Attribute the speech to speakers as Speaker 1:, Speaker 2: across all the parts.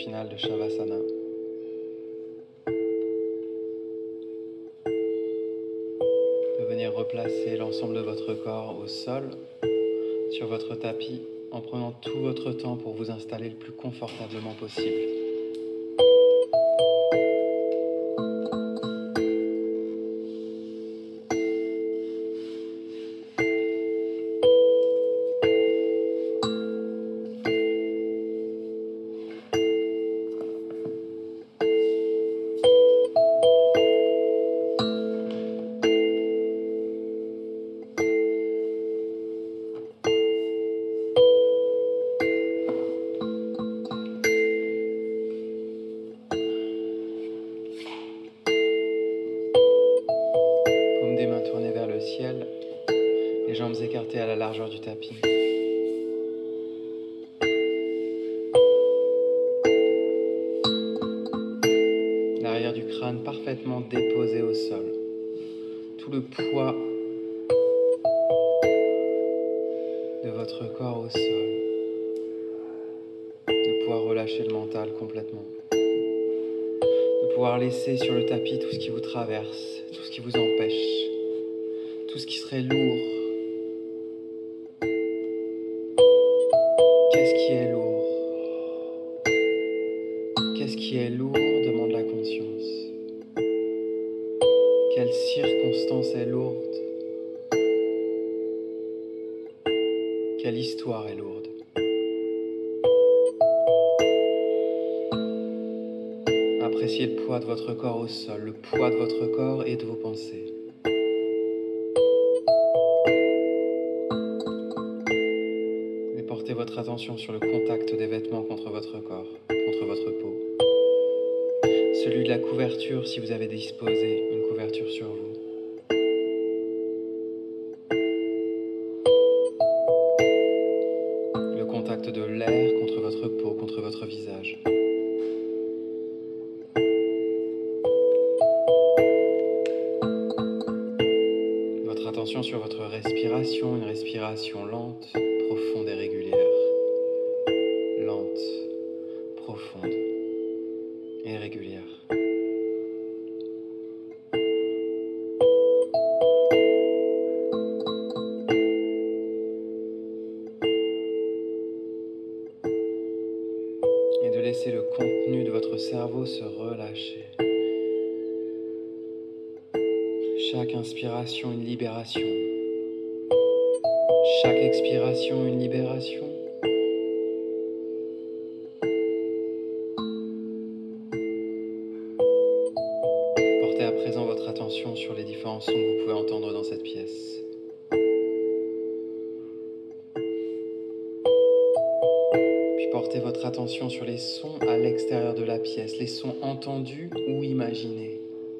Speaker 1: finale de Shavasana. De venir replacer l'ensemble de votre corps au sol, sur votre tapis, en prenant tout votre temps pour vous installer le plus confortablement possible. Paume des mains tournées vers le ciel, les jambes écartées à la largeur du tapis. L'arrière du crâne parfaitement déposé au sol. Tout le poids de votre corps au sol. De pouvoir relâcher le mental complètement. De pouvoir laisser sur le tapis tout ce qui vous traverse, tout ce qui vous empêche, tout ce qui serait lourd. Qu'est-ce qui est lourd? Qu'est-ce qui est lourd? Demande la conscience. Quelle circonstance est lourde? Quelle histoire est lourde? Appréciez le poids de votre corps au sol, le poids de votre corps et de vos pensées. Et portez votre attention sur le contact des vêtements contre votre corps, contre votre peau. Celui de la couverture si vous avez disposé une couverture sur vous. Le contact de l'air contre votre peau, contre votre visage. Votre attention sur votre respiration, une respiration lente, profonde et régulière. Lente, profonde et régulière. Et de laisser le contenu de votre cerveau se relâcher. Chaque inspiration, une libération. Chaque expiration, une libération. Portez à présent votre attention sur les différents sons que vous pouvez entendre dans cette pièce. Puis portez votre attention sur les sons à l'extérieur de la pièce, les sons entendus ou imaginés.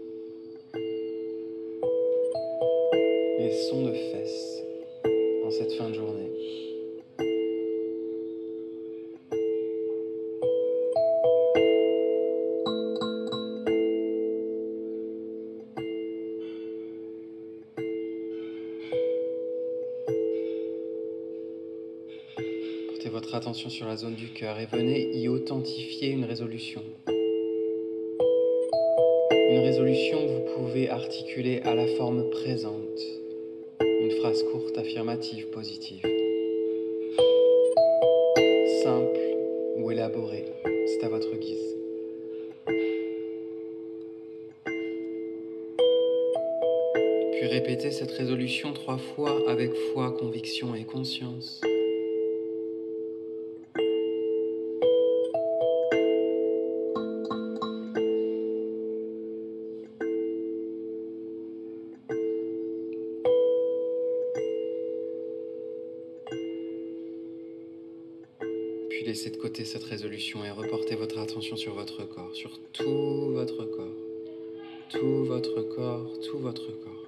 Speaker 1: Les sons de fesses en cette fin de journée. Portez votre attention sur la zone du cœur et venez y authentifier une résolution. Une résolution que vous pouvez articuler à la forme présente. Une phrase courte, affirmative, positive. Simple ou élaborée, c'est à votre guise. Puis répétez cette résolution 3 fois avec foi, conviction et conscience. Puis laissez de côté cette résolution et reportez votre attention sur votre corps, sur tout votre corps. Tout votre corps, tout votre corps.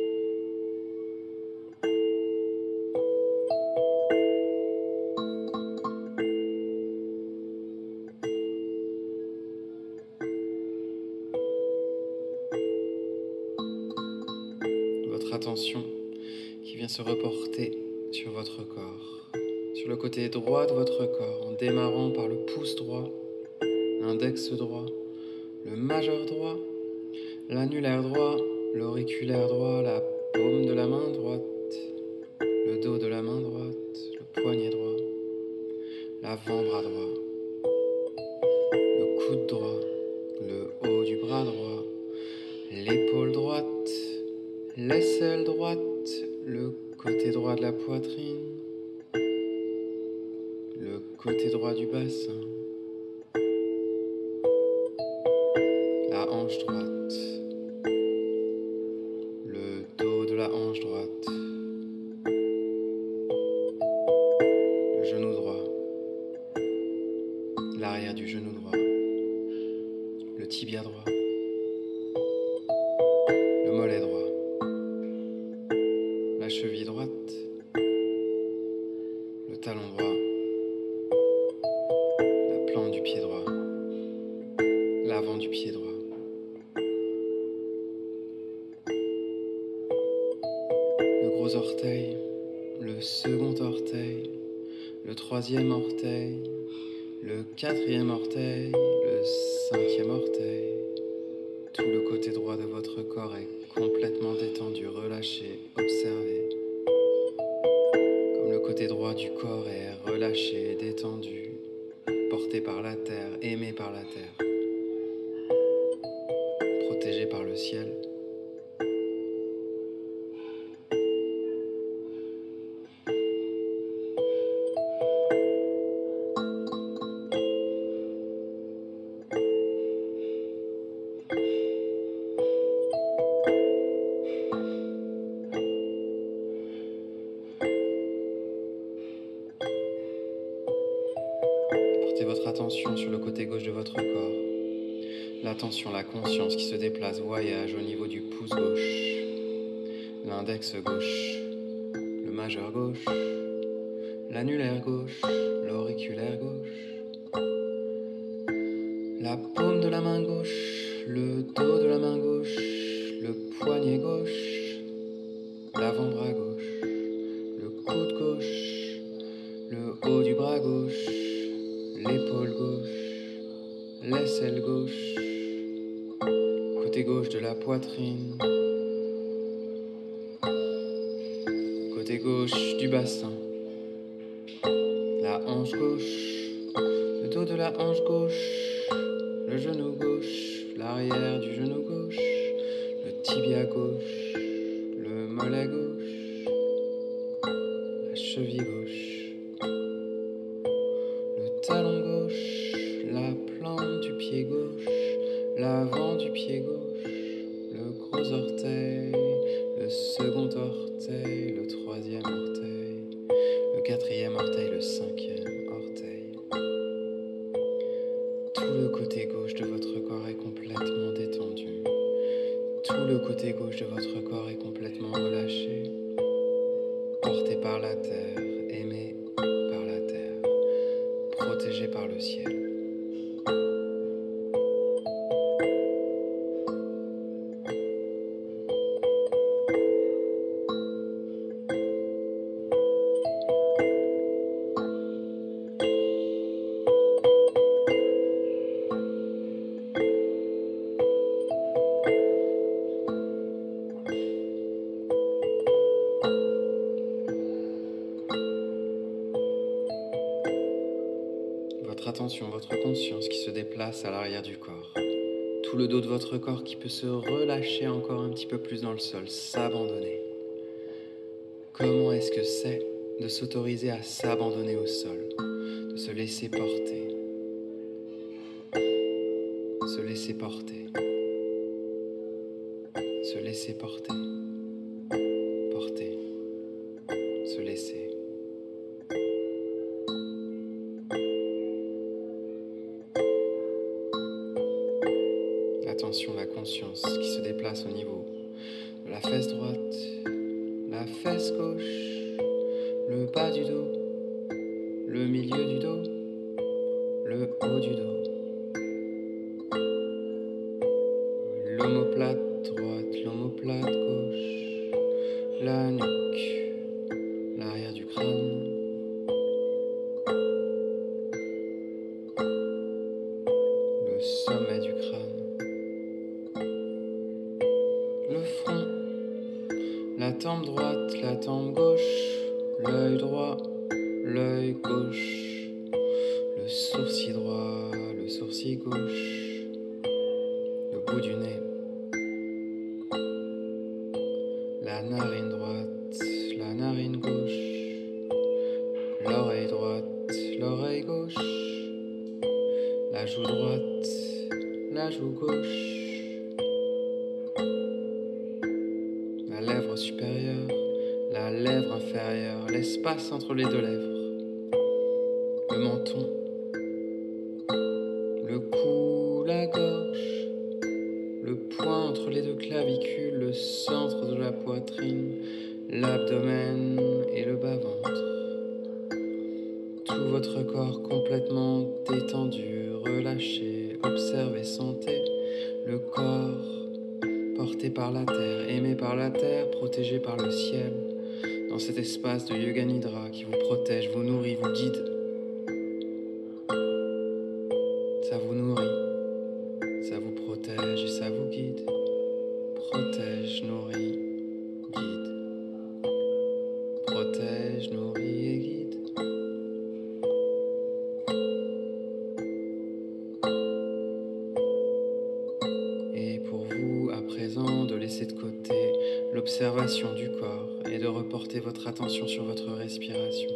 Speaker 1: Votre attention qui vient se reporter sur votre corps, sur le côté droit de votre corps, en démarrant par le pouce droit l'index droit, le majeur droit, l'annulaire droit, l'auriculaire droit, la paume de la main droite, le dos de la main droite, le poignet droit, l'avant-bras droit, le coude droit, le haut du bras droit, l'épaule droite, l'aisselle droite, le côté droit de la poitrine, le côté droit du bassin, la hanche droite, le dos de la hanche droite, le genou droit, l'arrière du genou droit, le tibia droit, le mollet droit, la cheville droite, le talon droit, la plante du pied droit, l'avant du pied droit. Le gros orteil, le second orteil, le troisième orteil, le quatrième orteil, le cinquième orteil. Tout le côté droit de votre corps est complètement détendu, relâché, observé. Comme le côté droit du corps est relâché, détendu, porté par la terre, aimé par la terre, protégé par le ciel. Portez votre attention sur le côté gauche de votre corps. L'attention, la conscience qui se déplace, voyage au niveau du pouce gauche, l'index gauche, le majeur gauche, l'annulaire gauche, l'auriculaire gauche, la paume de la main gauche, le dos de la main gauche, le poignet gauche, l'avant-bras gauche, le coude gauche, le haut du bras gauche, l'épaule gauche, l'aisselle gauche, côté gauche de la poitrine, côté gauche du bassin, la hanche gauche, le dos de la hanche gauche, le genou gauche, l'arrière du genou gauche, le tibia gauche, le mollet gauche, la cheville gauche, le talon gauche, la plante du pied gauche, l'avant du pied gauche, le gros orteil, le second orteil, le troisième orteil, le quatrième orteil, le cinquième orteil. Tout le côté gauche de votre corps est complètement détendu. Tout le côté gauche de votre corps est complètement relâché, porté par la terre, aimé par la terre, protégé par le ciel. Votre attention, votre conscience qui se déplace à l'arrière du corps. Tout le dos de votre corps qui peut se relâcher encore un petit peu plus dans le sol, s'abandonner. Comment est-ce que c'est de s'autoriser à s'abandonner au sol, de se laisser porter, se laisser porter, se laisser porter, porter, se laisser. Attention, la conscience qui se déplace au niveau de la fesse droite, la fesse gauche, le bas du dos, le milieu du dos, le haut du dos, l'omoplate droite, l'omoplate gauche, la nuque, l'arrière du crâne, tempe droite, la tempe gauche, l'œil droit, l'œil gauche, le sourcil droit, le sourcil gauche, le bout du nez, la narine droite, la narine gauche, l'oreille droite, l'oreille gauche, la joue droite, la joue gauche, la lèvre supérieure, la lèvre inférieure, l'espace entre les deux lèvres, le menton, le cou, la gorge, le point entre les deux clavicules, le centre de la poitrine, l'abdomen et le bas-ventre. Tout votre corps complètement détendu, relâché, observez, sentez le corps porté par la terre, aimé par la terre, protégé par le ciel, dans cet espace de Yoga Nidra qui vous protège, vous nourrit, vous guide. Ça vous nourrit, ça vous protège et ça vous guide. Protège, nourrit, guide. Protège, nourrit et guide. Et pour vous, à présent, de laisser de côté l'observation du corps et de reporter votre attention sur votre respiration.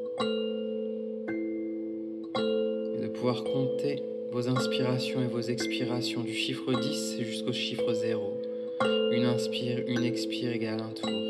Speaker 1: Et de pouvoir compter vos inspirations et vos expirations du chiffre 10 jusqu'au chiffre 0. Une inspire, une expire égale un tour.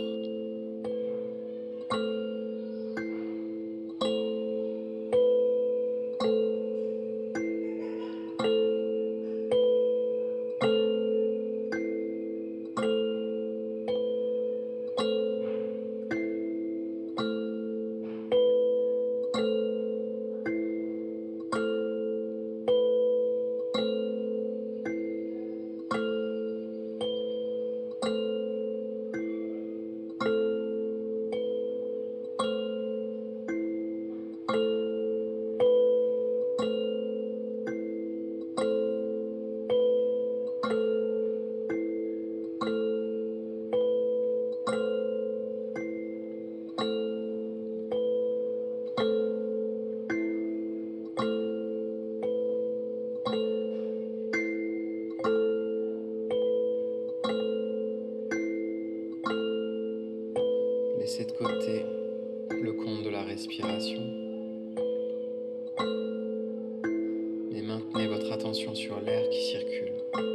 Speaker 1: Laissez de côté le compte de la respiration et maintenez votre attention sur l'air qui circule.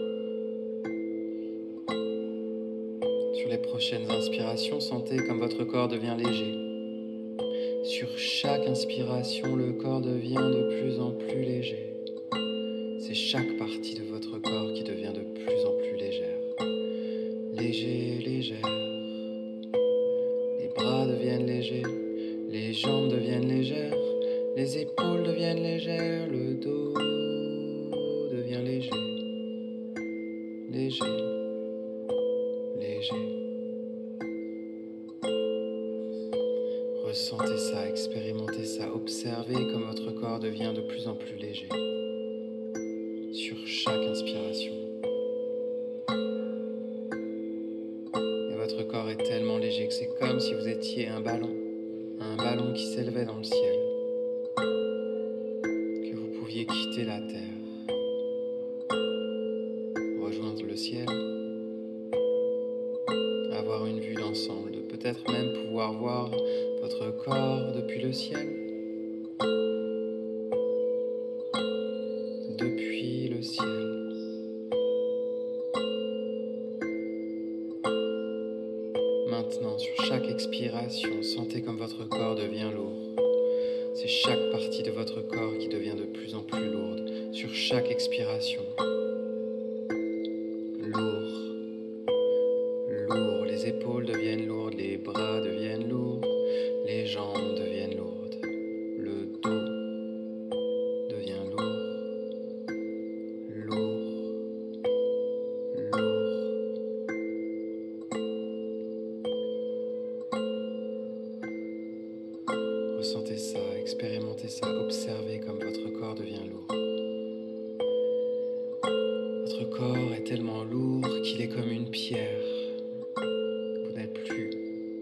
Speaker 1: Sur les prochaines inspirations, sentez comme votre corps devient léger. Sur chaque inspiration, le corps devient de plus en plus léger. C'est chaque partie de votre corps qui devient de plus en plus légère. Léger, légère. Les bras deviennent légers, les jambes deviennent légères, les épaules deviennent légères, le dos devient léger, léger, léger. Ressentez ça, expérimentez ça, observez comme votre corps devient de plus en plus léger sur chaque inspiration. Et votre corps est tellement léger que c'est comme si vous étiez un ballon qui s'élevait dans le ciel, que vous pouviez quitter la terre, rejoindre le ciel, avoir une vue d'ensemble, de peut-être même pouvoir voir votre corps depuis le ciel, depuis le ciel. Maintenant, sur chaque expiration, sentez comme votre corps devient lourd. C'est chaque partie de votre corps qui devient de plus en plus lourde. Sur chaque expiration, lourd, lourd. Les épaules deviennent lourdes, les bras deviennent lourds, les jambes deviennent lourdes, le dos devient lourd, lourd, lourd. Ressentez ça, expérimentez ça, observez comme votre corps devient lourd. Votre corps est tellement lourd qu'il est comme une pierre. Vous n'êtes plus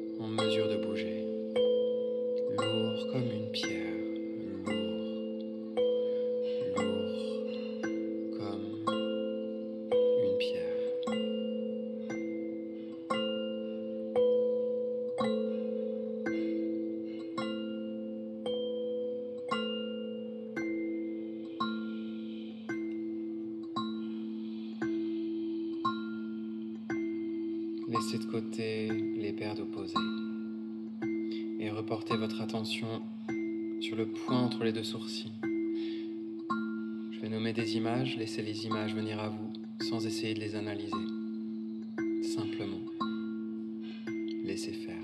Speaker 1: Laissez de côté les paires d'opposés et reportez votre attention sur le point entre les deux sourcils. Je vais nommer des images, laissez les images venir à vous sans essayer de les analyser. Simplement, laissez faire.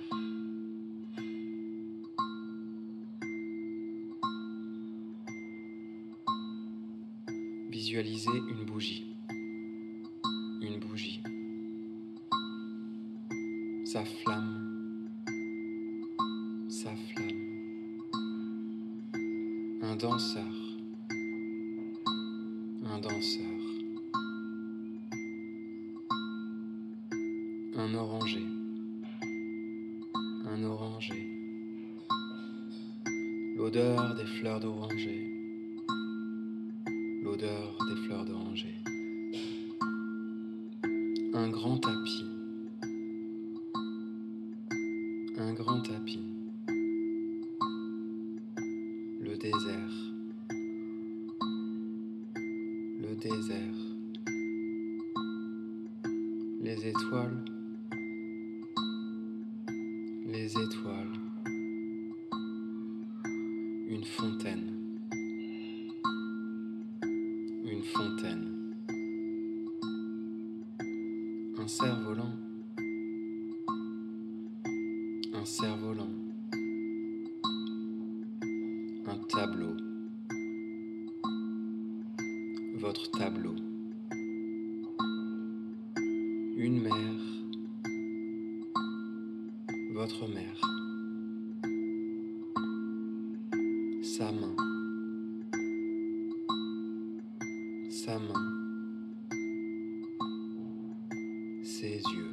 Speaker 1: Visualisez une bougie. Une bougie. Sa flamme. Sa flamme. Un danseur. Un danseur. Un oranger. Un oranger. L'odeur des fleurs d'oranger. L'odeur des fleurs d'oranger. Un grand tapis. Un grand tapis. Le désert. Le désert. Les étoiles. Les étoiles. Une fontaine. Une fontaine. Un cerf-volant. Un cerf-volant. Un tableau. Votre tableau. Une mère. Votre mère. Sa main. Sa main. Ses yeux.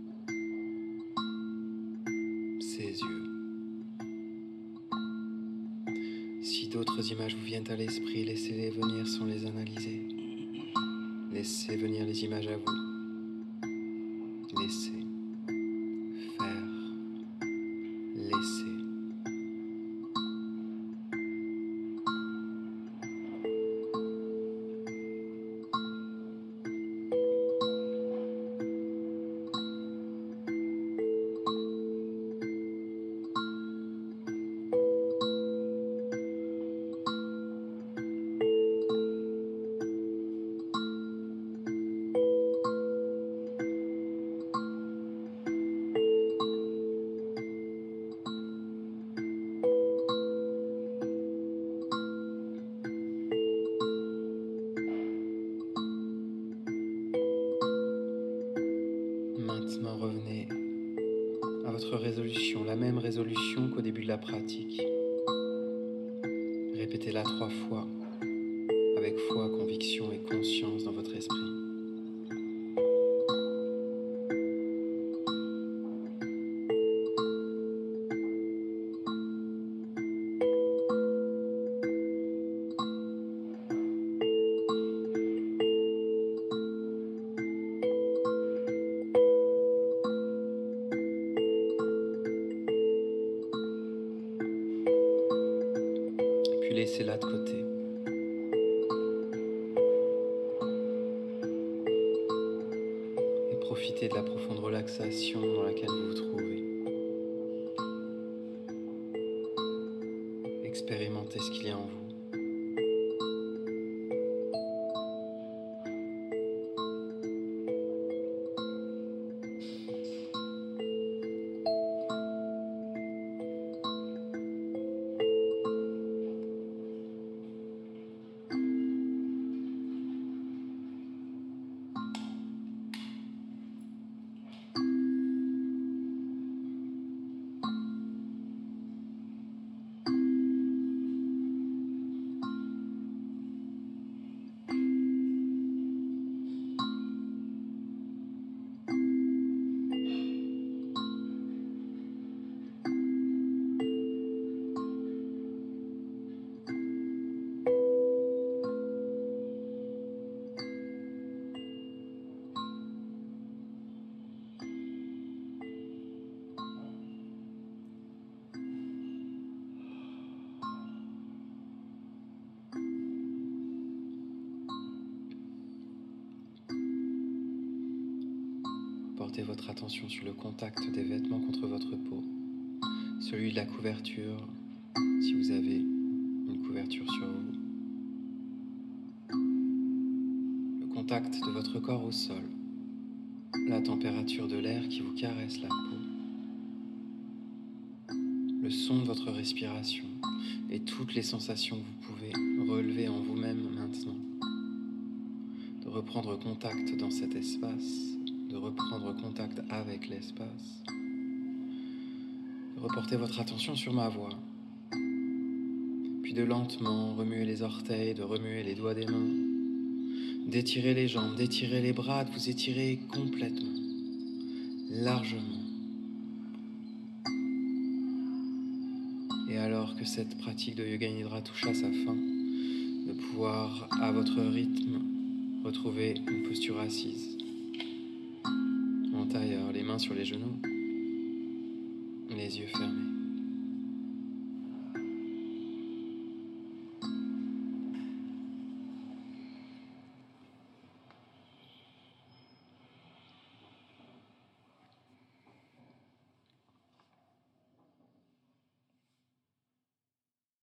Speaker 1: Ses yeux. Si d'autres images vous viennent à l'esprit, laissez-les venir sans les analyser. Laissez venir les images à vous. Laissez faire. Laissez. Maintenant, revenez à votre résolution, la même résolution qu'au début de la pratique. Répétez-la 3 fois, avec foi, conviction et conscience dans votre esprit. Puis laissez-la de côté. Et profitez de la profonde relaxation dans laquelle vous vous trouvez. Expérimentez ce qu'il y a en vous. reportez votre attention sur le contact des vêtements contre votre peau, celui de la couverture, si vous avez une couverture sur vous, le contact de votre corps au sol, la température de l'air qui vous caresse la peau, le son de votre respiration et toutes les sensations que vous pouvez relever en vous-même maintenant. De reprendre contact dans cet espace, de reprendre contact avec l'espace, de reporter votre attention sur ma voix, puis de lentement remuer les orteils, de remuer les doigts des mains, d'étirer les jambes, d'étirer les bras, de vous étirer complètement, largement. Et alors que cette pratique de Yoga Nidra touche à sa fin, de pouvoir, à votre rythme, retrouver une posture assise, en tailleur, les mains sur les genoux, les yeux fermés.